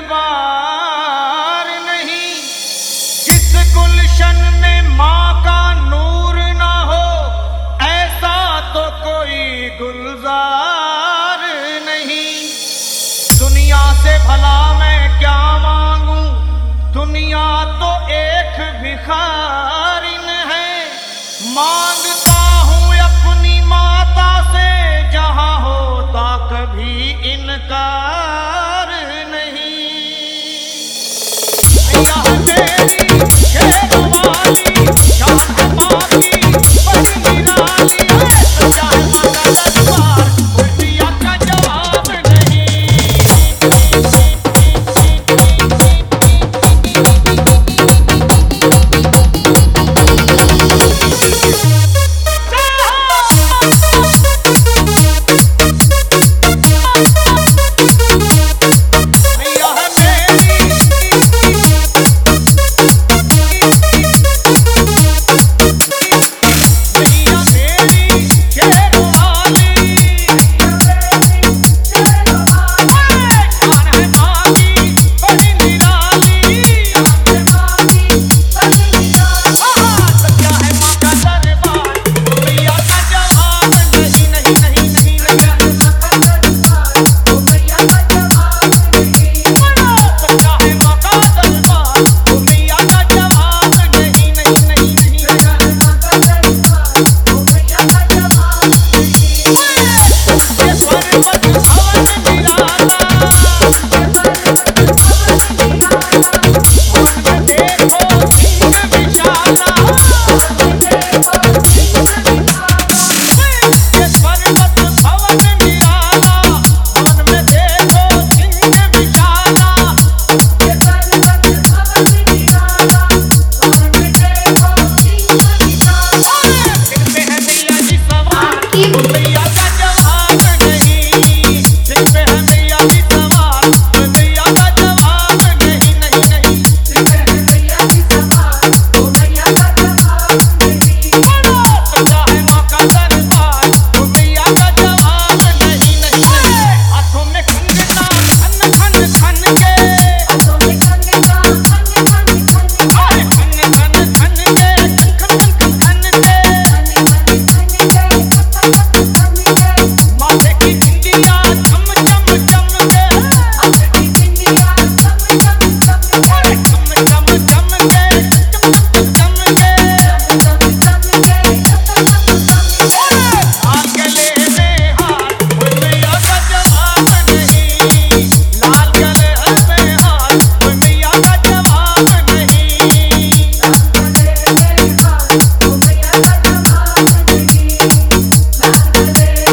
दरबार नहीं। जिस गुलशन में माँ का नूर ना हो, ऐसा तो कोई गुलजार नहीं। दुनिया से भला मैं क्या मांगू, दुनिया तो एक भिखारिन है। मांगता हूँ अपनी माता से, जहाँ होता कभी इनकार नहीं। मैया मेरी शेरवाली, शान माँ की बड़ी निराली है। सच्चा है माँ का दरबार, उल्टिया का जवाब नहीं।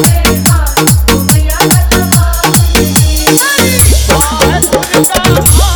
Oh